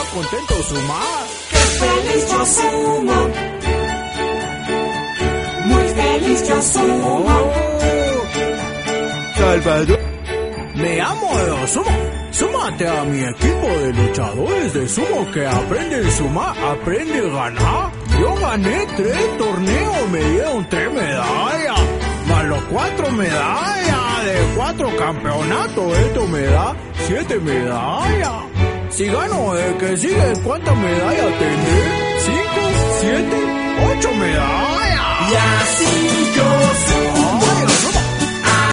contento Suma. ¡Qué feliz yo sumo! Muy feliz yo sumo. Salvador, me amo de sumo. Súmate a mi equipo de luchadores de sumo que aprende a sumar, aprende a ganar. Yo gané 3 torneos, me dieron 3 medallas, más los 4 medallas de 4 campeonatos. Esto me da 7 medallas. Si gano el que sigue, ¿cuántas medallas tendré? 5, 7, 8 medallas. Y así yo sumo.